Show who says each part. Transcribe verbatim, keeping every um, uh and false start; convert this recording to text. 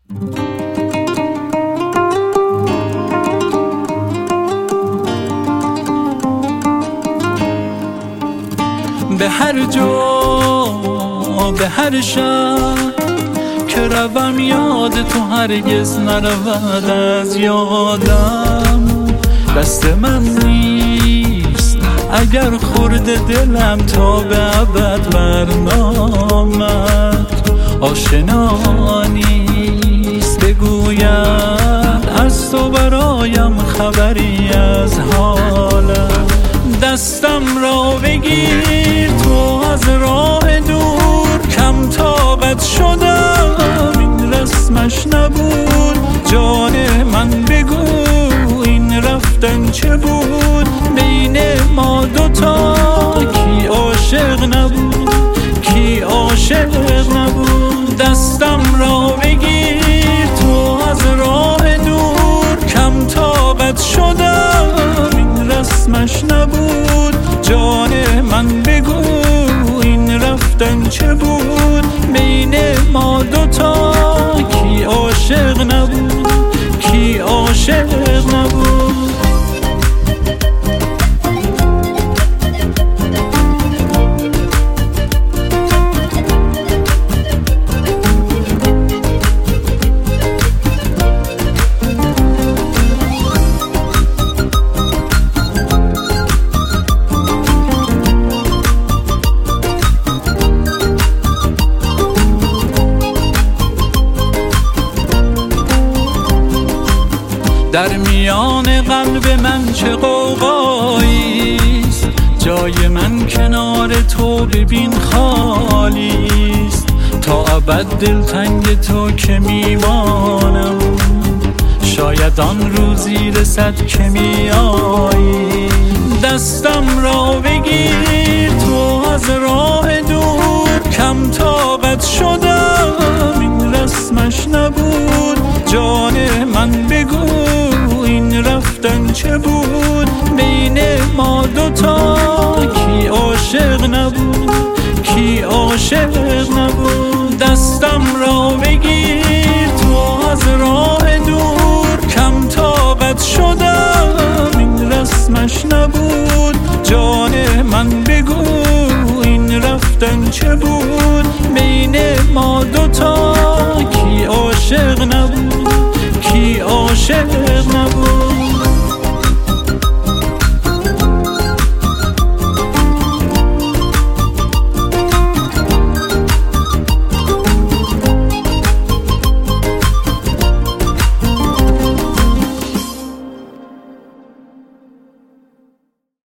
Speaker 1: به هر جا به هر شهر که روم یاد تو هرگز نرود از یادم. دست من نیست اگر خورده دلم تا به ابد برنامد. آشنا نیست بگوید از تو برایم خبری از حالم. دستم را بگیر تو از راه دور، کم طاقت شدم این رسمش نبود. جان من بگو این رفتن چه بود؟ بین ما دوتا کی عاشق نبود کی عاشق نبود؟ دستم را بگیر تو از راه دور، کم طاقت شدم این رسمش نبود. جان من بگو این رفتن چه بود؟ بین ما دوتا کی عاشق نبود کی عاشق نبود؟ در میان قلب من چه غوغاییست، جای من کنار تو ببین خالیست. تا ابد دلتنگ تو که میمانم، شاید آن روزی رسد که میایی. دستم را بگیر تو از راه دور، کم طاقت شدم این رسمش نبود. جان من بگو این رفتن چه بود؟ بین ما دوتا کی عاشق نبود کی عاشق نبود؟ دستم را بگیر تو از راه دور، کم طاقت شدم این رسمش نبود. جان من بگو این رفتن چه بود؟ بین ما دوتا کی عاشق نبود کی عاشق نبود؟